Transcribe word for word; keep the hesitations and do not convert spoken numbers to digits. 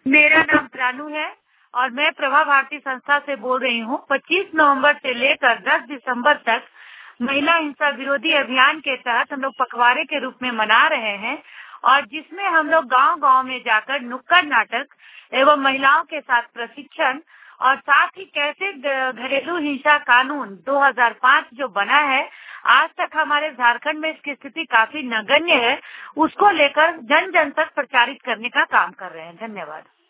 मेरा नाम प्राणु है और मैं प्रभा भारती संस्था से बोल रही हूँ। पच्चीस नवंबर से लेकर दस दिसंबर तक महिला हिंसा विरोधी अभियान के तहत हम लोग पखवाड़े के रूप में मना रहे हैं और जिसमें हम लोग गांव-गांव में जाकर नुक्कड़ नाटक एवं महिलाओं के साथ प्रशिक्षण और साथ ही कैसे घरेलू हिंसा कानून दो हज़ार पाँच जो बना है, आज तक हमारे झारखंड में इसकी स्थिति काफी नगण्य है, उसको लेकर जन जन तक प्रचारित करने का काम कर रहे हैं। धन्यवाद।